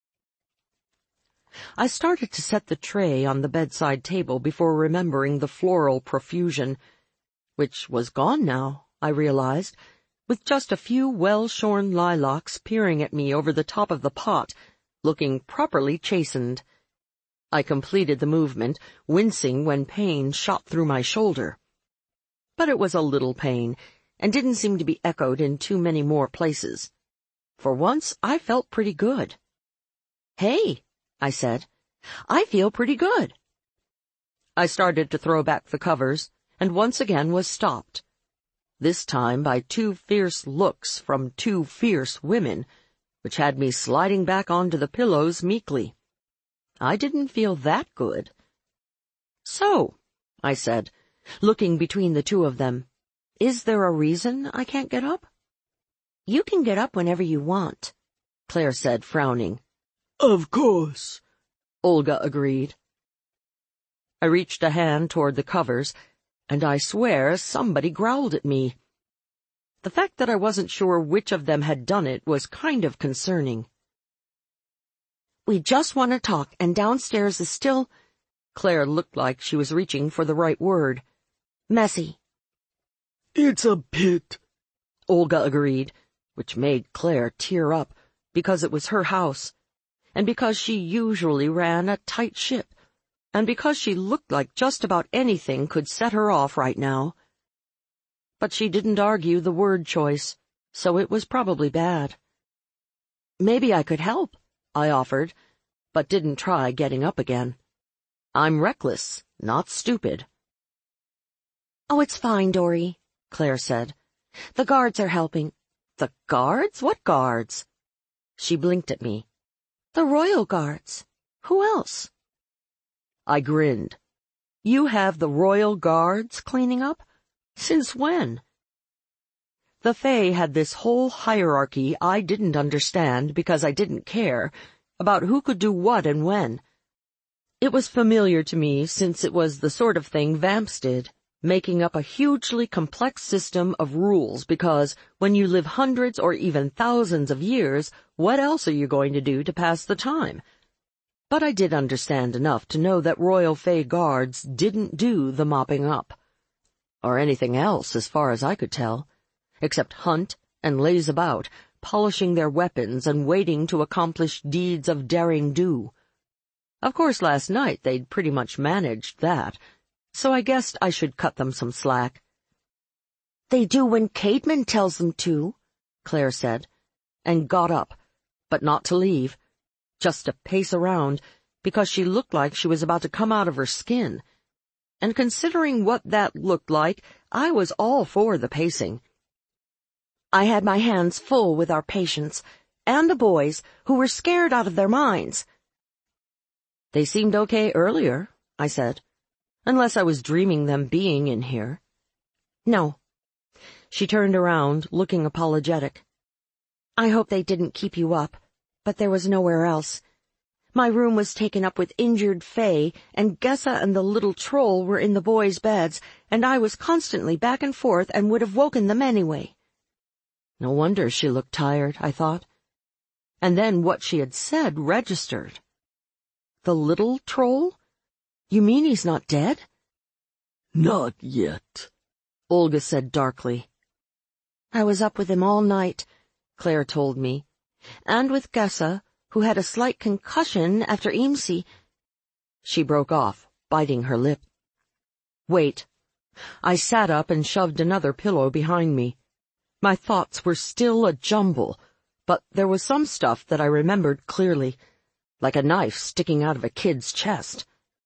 I started to set the tray on the bedside table before remembering the floral profusion, which was gone now, I realized, with just a few well-shorn lilacs peering at me over the top of the pot, looking properly chastened. I completed the movement, wincing when pain shot through my shoulder. But it was a little pain, and didn't seem to be echoed in too many more places. For once, I felt pretty good. "Hey," I said, "I feel pretty good." I started to throw back the covers, and once again was stopped. This time by two fierce looks from two fierce women, which had me sliding back onto the pillows meekly. I didn't feel that good. "So," I said, looking between the two of them, "is there a reason I can't get up?" You can get up whenever you want, Claire said, frowning. Of course, Olga agreed. I reached a hand toward the covers, and I swear somebody growled at me. The fact that I wasn't sure which of them had done it was kind of concerning. We just want to talk, and downstairs is still— Claire looked like she was reaching for the right word. Messy. It's a bit, Olga agreed, which made Claire tear up, because it was her house, and because she usually ran a tight ship, and because she looked like just about anything could set her off right now. But she didn't argue the word choice, so it was probably bad. Maybe I could help, I offered, but didn't try getting up again. I'm reckless, not stupid. Oh, it's fine, Dory, Claire said. The guards are helping. The guards? What guards? She blinked at me. The royal guards. Who else? I grinned. You have the royal guards cleaning up? Since when? The Fae had this whole hierarchy I didn't understand because I didn't care, about who could do what and when. It was familiar to me since it was the sort of thing Vamps did, making up a hugely complex system of rules because when you live hundreds or even thousands of years, what else are you going to do to pass the time? But I did understand enough to know that Royal Fae guards didn't do the mopping up. Or anything else as far as I could tell, except hunt and laze about, polishing their weapons and waiting to accomplish deeds of daring do. Of course last night they'd pretty much managed that, so I guessed I should cut them some slack. They do when Caedmon tells them to, Claire said, and got up, but not to leave, just to pace around, because she looked like she was about to come out of her skin. And considering what that looked like, I was all for the pacing. I had my hands full with our patients, and the boys, who were scared out of their minds. They seemed okay earlier, I said, unless I was dreaming them being in here. No. She turned around, looking apologetic. I hope they didn't keep you up, but there was nowhere else. My room was taken up with injured Fae, and Gessa and the little troll were in the boys' beds, and I was constantly back and forth and would have woken them anyway. No wonder she looked tired, I thought. And then what she had said registered. The little troll? You mean he's not dead? Not yet, Olga said darkly. I was up with him all night, Claire told me, and with Gessa, who had a slight concussion after Imsi. She broke off, biting her lip. Wait. I sat up and shoved another pillow behind me. My thoughts were still a jumble, but there was some stuff that I remembered clearly, like a knife sticking out of a kid's chest.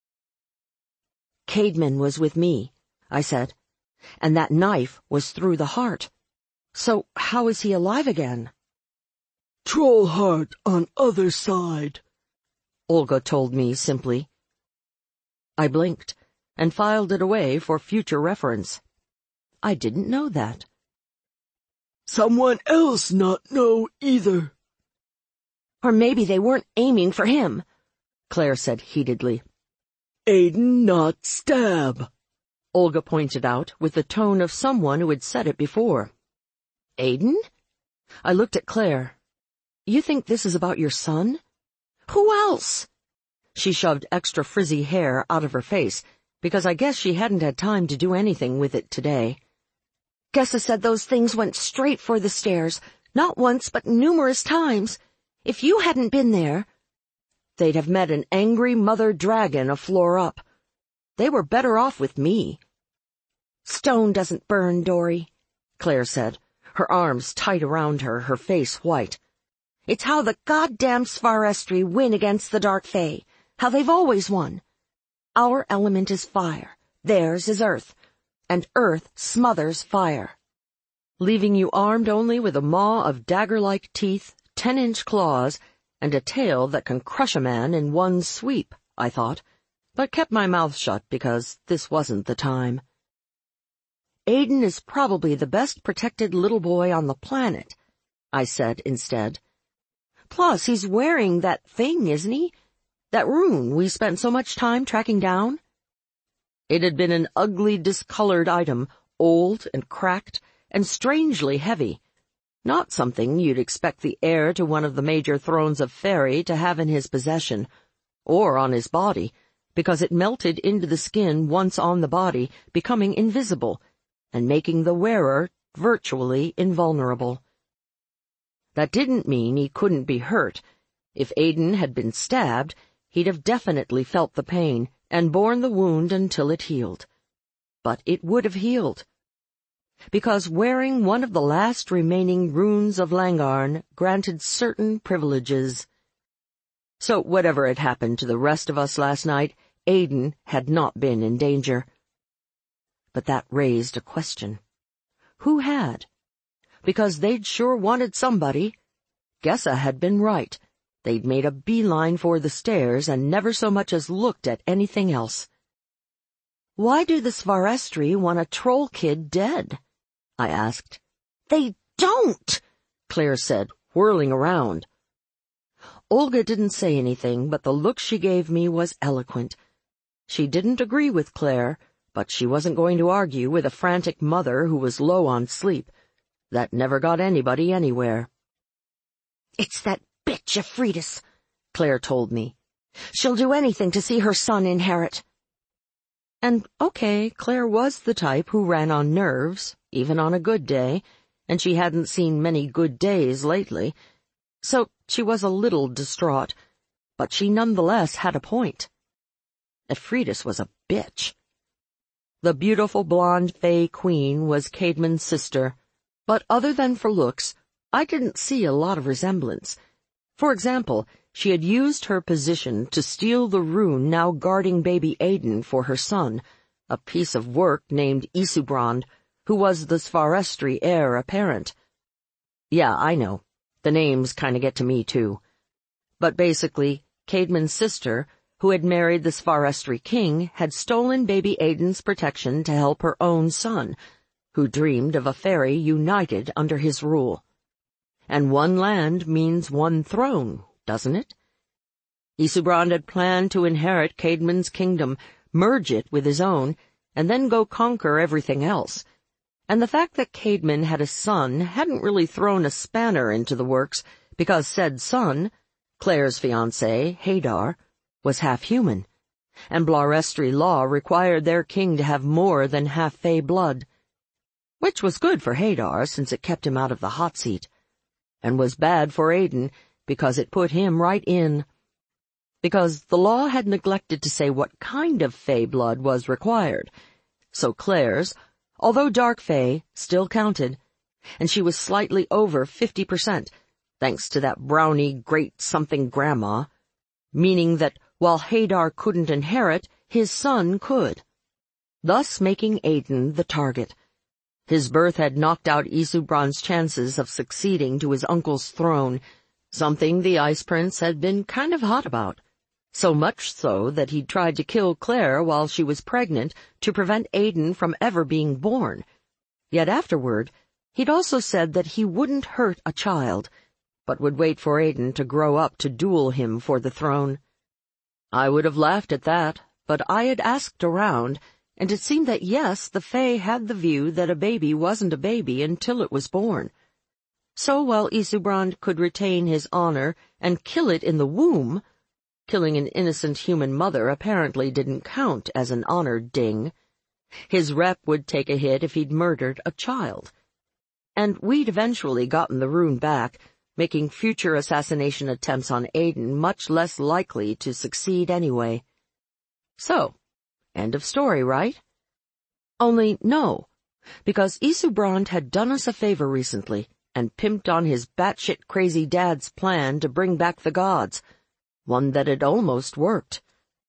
Caedmon was with me, I said, and that knife was through the heart. So how is he alive again? Troll heart on other side, Olga told me simply. I blinked and filed it away for future reference. I didn't know that. Someone else not know either. Or maybe they weren't aiming for him, Claire said heatedly. Aiden not stab, Olga pointed out with the tone of someone who had said it before. Aiden? I looked at Claire. You think this is about your son? Who else? She shoved extra frizzy hair out of her face, because I guess she hadn't had time to do anything with it today. Gessa said those things went straight for the stairs, not once but numerous times. If you hadn't been there, they'd have met an angry mother dragon a floor up. They were better off with me. Stone doesn't burn, Dory, Claire said, her arms tight around her, her face white. It's how the goddamn Svarestri win against the Dark Fae, how they've always won. Our element is fire, theirs is earth, and earth smothers fire. Leaving you armed only with a maw of dagger-like teeth, ten-inch claws, and a tail that can crush a man in one sweep, I thought, but kept my mouth shut because this wasn't the time. Aiden is probably the best protected little boy on the planet, I said instead. Plus, he's wearing that thing, isn't he? That rune we spent so much time tracking down? It had been an ugly, discolored item, old and cracked, and strangely heavy. Not something you'd expect the heir to one of the major thrones of Faerie to have in his possession, or on his body, because it melted into the skin once on the body, becoming invisible, and making the wearer virtually invulnerable. That didn't mean he couldn't be hurt. If Aiden had been stabbed, he'd have definitely felt the pain and borne the wound until it healed. But it would have healed, because wearing one of the last remaining runes of Langarn granted certain privileges. So whatever had happened to the rest of us last night, Aiden had not been in danger. But that raised a question. Who had? Because they'd sure wanted somebody. Gessa had been right. They'd made a beeline for the stairs and never so much as looked at anything else. Why do the Svarestri want a troll kid dead? I asked. They don't, Claire said, whirling around. Olga didn't say anything, but the look she gave me was eloquent. She didn't agree with Claire, but she wasn't going to argue with a frantic mother who was low on sleep. That never got anybody anywhere. It's that bitch Aphrodis, Claire told me. She'll do anything to see her son inherit. And, okay, Claire was the type who ran on nerves, even on a good day, and she hadn't seen many good days lately, so she was a little distraught, but she nonetheless had a point. Aphrodis was a bitch. The beautiful blonde Fae Queen was Caedmon's sister, but other than for looks, I didn't see a lot of resemblance. For example, she had used her position to steal the rune now guarding baby Aiden for her son, a piece of work named Isubrand, who was the Svarestri heir apparent. Yeah, I know. The names kind of get to me, too. But basically, Caedmon's sister, who had married the Svarestri king, had stolen baby Aiden's protection to help her own son, who dreamed of a Faerie united under his rule. And one land means one throne, doesn't it? Isubrand had planned to inherit Caedmon's kingdom, merge it with his own, and then go conquer everything else. And the fact that Caedmon had a son hadn't really thrown a spanner into the works, because said son, Claire's fiancé, Hadar, was half-human, and Blarestri law required their king to have more than half-Fae blood. Which was good for Hadar, since it kept him out of the hot seat, and was bad for Aiden, because it put him right in. Because the law had neglected to say what kind of Fae blood was required, so Claire's, although dark Fae, still counted, and she was slightly over fifty percent, thanks to that brownie great-something grandma, meaning that while Hadar couldn't inherit, his son could, thus making Aiden the target. His birth had knocked out Isubrand's chances of succeeding to his uncle's throne, something the Ice Prince had been kind of hot about, so much so that he'd tried to kill Claire while she was pregnant to prevent Aiden from ever being born. Yet afterward, he'd also said that he wouldn't hurt a child, but would wait for Aiden to grow up to duel him for the throne. I would have laughed at that, but I had asked around, and it seemed that yes, the Fae had the view that a baby wasn't a baby until it was born. So while Isubrand could retain his honor and kill it in the womb, killing an innocent human mother apparently didn't count as an honor ding. His rep would take a hit if he'd murdered a child. And we'd eventually gotten the rune back, making future assassination attempts on Aiden much less likely to succeed anyway. So, end of story, right? Only no, because Isubrand had done us a favor recently and pimped on his batshit crazy dad's plan to bring back the gods, one that had almost worked.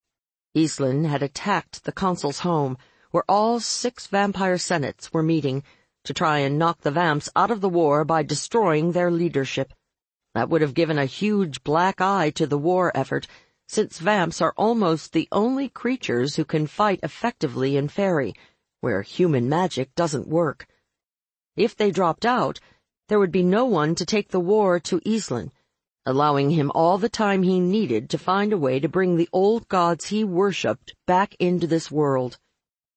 Islin had attacked the consul's home, where all six vampire senates were meeting, to try and knock the vamps out of the war by destroying their leadership. That would have given a huge black eye to the war effort, since vamps are almost the only creatures who can fight effectively in Faerie, where human magic doesn't work. If they dropped out, there would be no one to take the war to Islan, allowing him all the time he needed to find a way to bring the old gods he worshipped back into this world.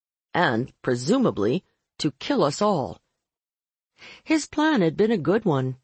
And, presumably, to kill us all. His plan had been a good one.